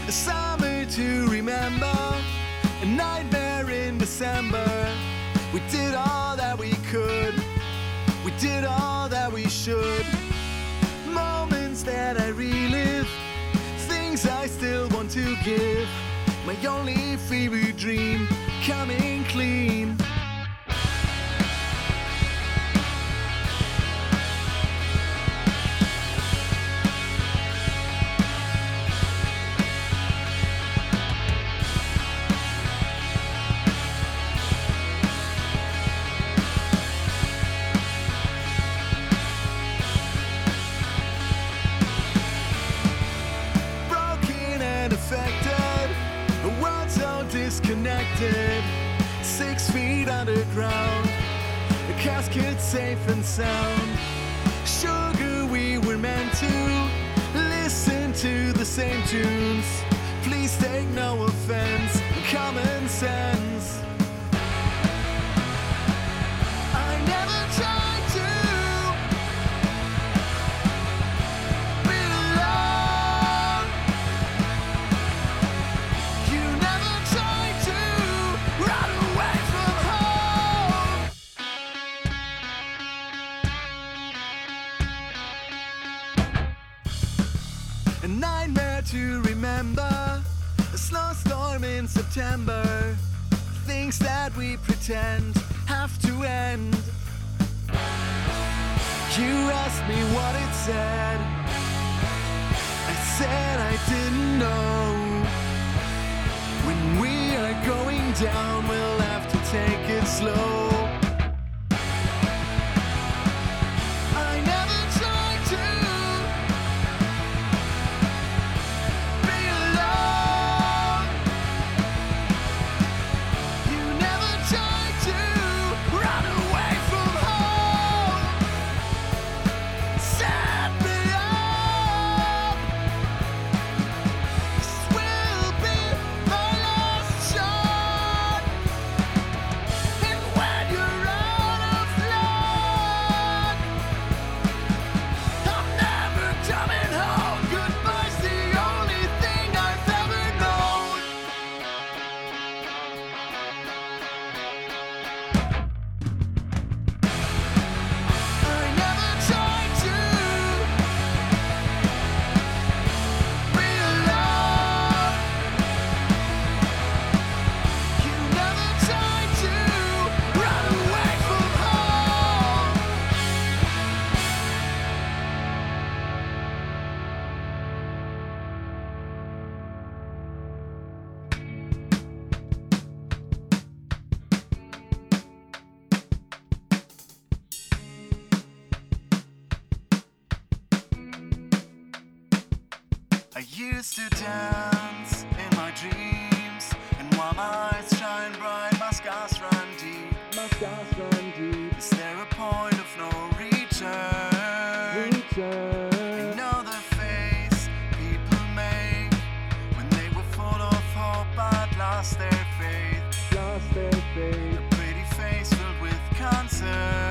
A summer to remember, a nightmare in December. We did all that we could, we did all that we should. Moments that I relive, things I still want to give. My only fever dream, coming clean. Affected, a world so disconnected, 6 feet underground, a casket safe and sound. Sugar, we were meant to listen to the same tunes. Please take no offense, common sense. I never tried to be alone. You never tried to run away from home. A nightmare to remember, a snowstorm in September. Things that we pretend have to end. You asked me what it said, I said I didn't know. When we are going down, we'll have to take it slow. I never tried to be alone. You never tried to run away from home. Set me up. This will be my last shot. And when you're out of luck, I'm never coming home. Goodbye's the only thing I've ever known. I never tried to be alone. You never tried to run away from home. I used to dance in my dreams, and while my eyes shine bright, my scars run deep. Is there a point of no return? I know the face people make when they were full of hope but lost their faith. A pretty face filled with concerns.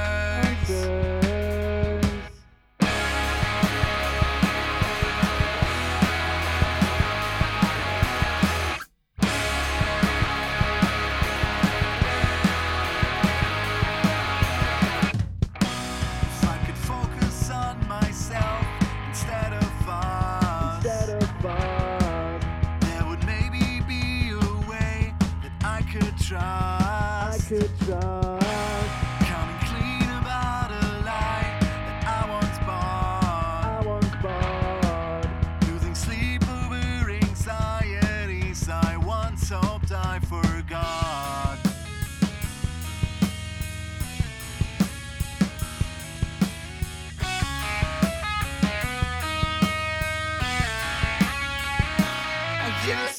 If I could focus on myself instead of us, there would maybe be a way that I could trust. Coming clean about a lie that I once bought. Losing sleep over anxieties I once hoped I forgot. I used